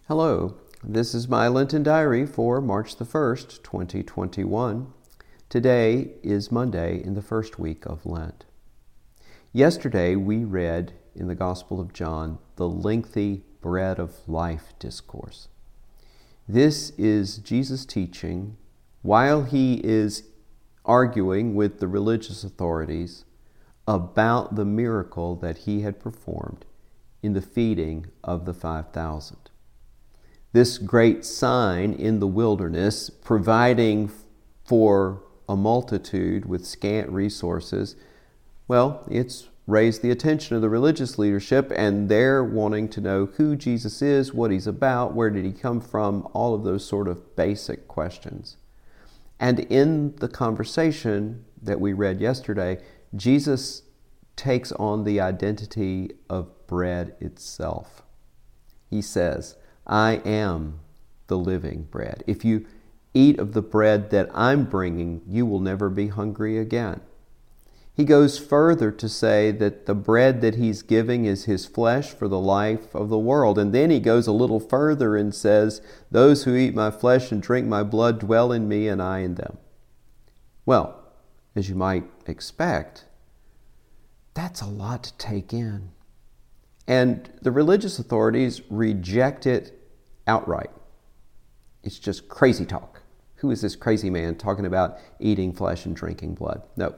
Hello, this is my Lenten Diary for March the 1st, 2021. Today is Monday in the first week of Lent. Yesterday we read in the Gospel of John the lengthy Bread of Life discourse. This is Jesus' teaching while he is arguing with the religious authorities about the miracle that he had performed in the feeding of the 5,000. This great sign in the wilderness, providing for a multitude with scant resources, well, it's raised the attention of the religious leadership, and they're wanting to know who Jesus is, what he's about, where did he come from, all of those sort of basic questions. And in the conversation that we read yesterday, Jesus takes on the identity of bread itself. He says, I am the living bread. If you eat of the bread that I'm bringing, you will never be hungry again. He goes further to say that the bread that he's giving is his flesh for the life of the world. And then he goes a little further and says, those who eat my flesh and drink my blood dwell in me and I in them. Well, as you might expect, that's a lot to take in. And the religious authorities reject it outright. It's just crazy talk. Who is this crazy man talking about eating flesh and drinking blood? No.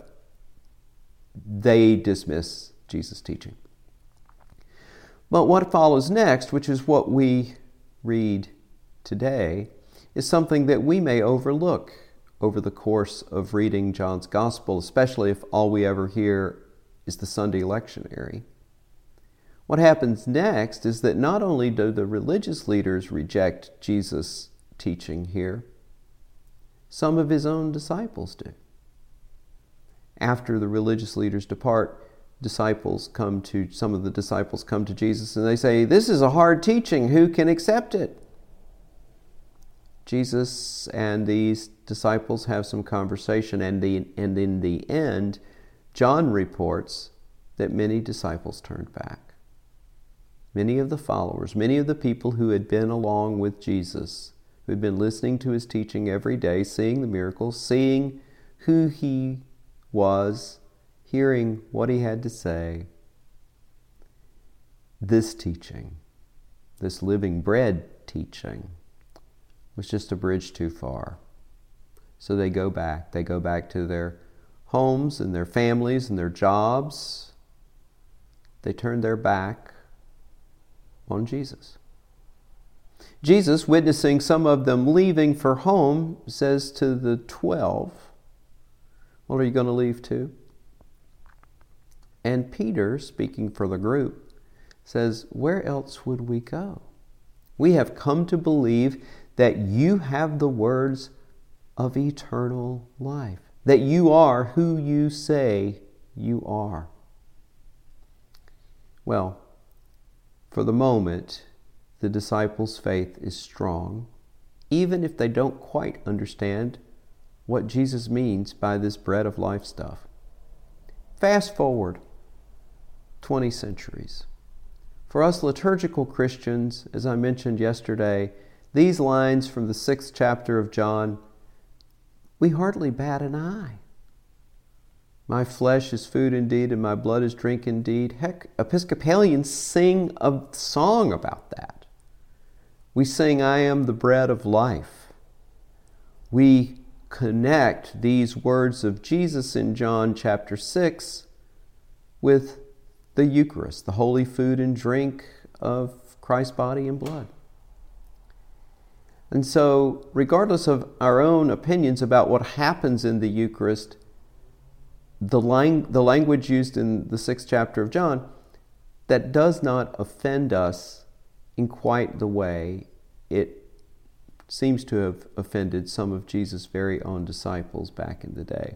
They dismiss Jesus' teaching. But what follows next, which is what we read today, is something that we may overlook over the course of reading John's Gospel, especially if all we ever hear is the Sunday lectionary. What happens next is that not only do the religious leaders reject Jesus' teaching here, some of his own disciples do. After the religious leaders depart, some of the disciples come to Jesus and they say, this is a hard teaching, who can accept it? Jesus and these disciples have some conversation, and in the end, John reports that many disciples turned back. Many of the followers, many of the people who had been along with Jesus, who had been listening to his teaching every day, seeing the miracles, seeing who he was, hearing what he had to say, this teaching, this living bread teaching, was just a bridge too far. So they go back to their homes and their families and their jobs. They turn their back on Jesus. Jesus, witnessing some of them leaving for home, says to the 12, what are you going to leave to? And Peter, speaking for the group, says, where else would we go? We have come to believe that you have the words of eternal life, that you are who you say you are. Well, for the moment, the disciples' faith is strong, even if they don't quite understand what Jesus means by this bread of life stuff. Fast forward 20 centuries. For us liturgical Christians, as I mentioned yesterday, these lines from the 6th chapter of John, we hardly bat an eye. My flesh is food indeed, and my blood is drink indeed. Heck, Episcopalians sing a song about that. We sing, I am the bread of life. We connect these words of Jesus in John chapter 6 with the Eucharist, the holy food and drink of Christ's body and blood. And so, regardless of our own opinions about what happens in the Eucharist, the language used in the 6th chapter of John, that does not offend us in quite the way it seems to have offended some of Jesus' very own disciples back in the day.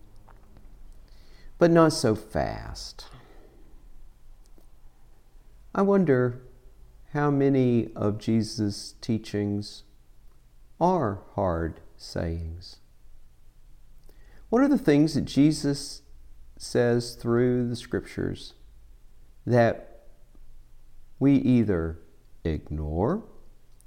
But not so fast. I wonder how many of Jesus' teachings are hard sayings. What are the things that Jesus says through the Scriptures that we either ignore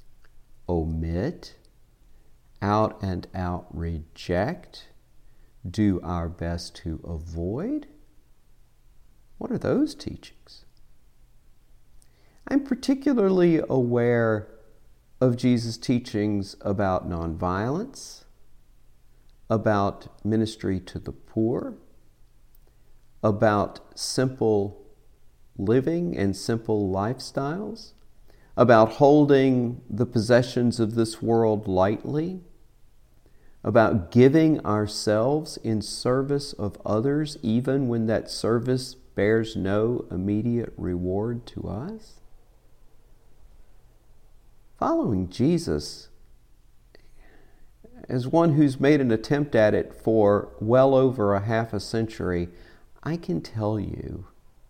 omit, out and out reject, do our best to avoid? What are those teachings? I'm particularly aware of Jesus' teachings about nonviolence, about ministry to the poor, about simple living and simple lifestyles, about holding the possessions of this world lightly, about giving ourselves in service of others even when that service bears no immediate reward to us. Following Jesus, as one who's made an attempt at it for well over a half a century, I can tell you,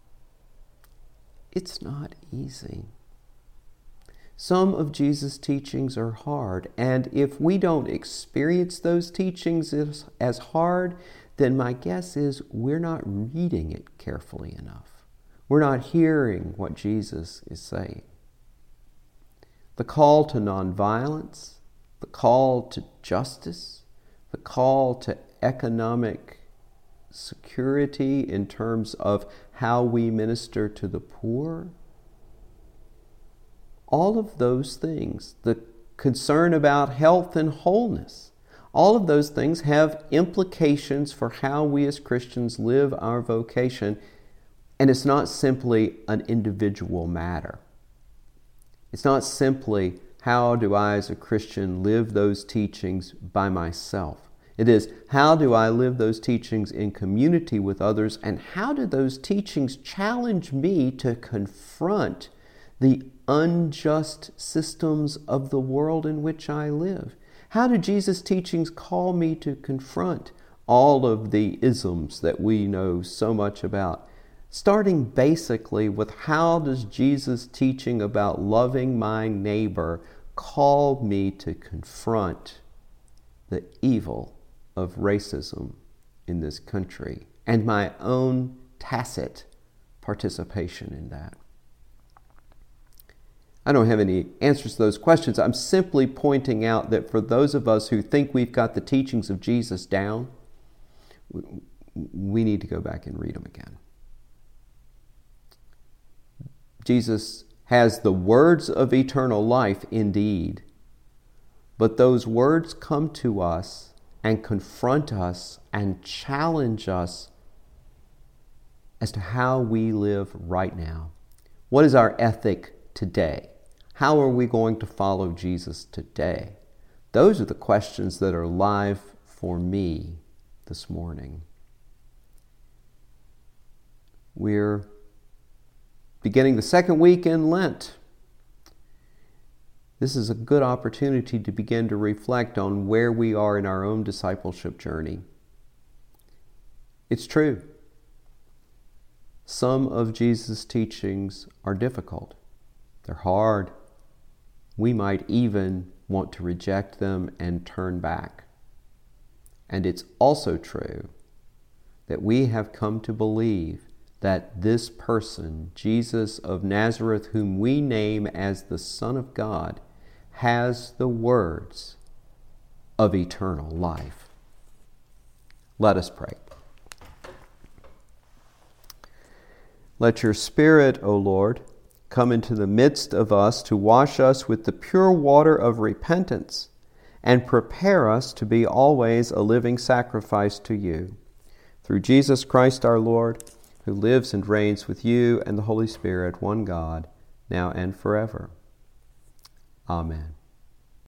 it's not easy. Some of Jesus' teachings are hard, and if we don't experience those teachings as hard, then my guess is we're not reading it carefully enough. We're not hearing what Jesus is saying. The call to nonviolence, the call to justice, the call to economic security in terms of how we minister to the poor, all of those things, the concern about health and wholeness, all of those things have implications for how we as Christians live our vocation, and it's not simply an individual matter. It's not simply, how do I as a Christian live those teachings by myself? It is, how do I live those teachings in community with others, and how do those teachings challenge me to confront the unjust systems of the world in which I live? How do Jesus' teachings call me to confront all of the isms that we know so much about? Starting basically with, how does Jesus' teaching about loving my neighbor call me to confront the evil of racism in this country and my own tacit participation in that? I don't have any answers to those questions. I'm simply pointing out that for those of us who think we've got the teachings of Jesus down, we need to go back and read them again. Jesus has the words of eternal life indeed, but those words come to us and confront us and challenge us as to how we live right now. What is our ethic today? How are we going to follow Jesus today? Those are the questions that are live for me this morning. We're beginning the second week in Lent. This is a good opportunity to begin to reflect on where we are in our own discipleship journey. It's true. Some of Jesus' teachings are difficult. They're hard. We might even want to reject them and turn back. And it's also true that we have come to believe that this person, Jesus of Nazareth, whom we name as the Son of God, has the words of eternal life. Let us pray. Let your Spirit, O Lord, come into the midst of us to wash us with the pure water of repentance and prepare us to be always a living sacrifice to you. Through Jesus Christ our Lord, who lives and reigns with you and the Holy Spirit, one God, now and forever. Amen.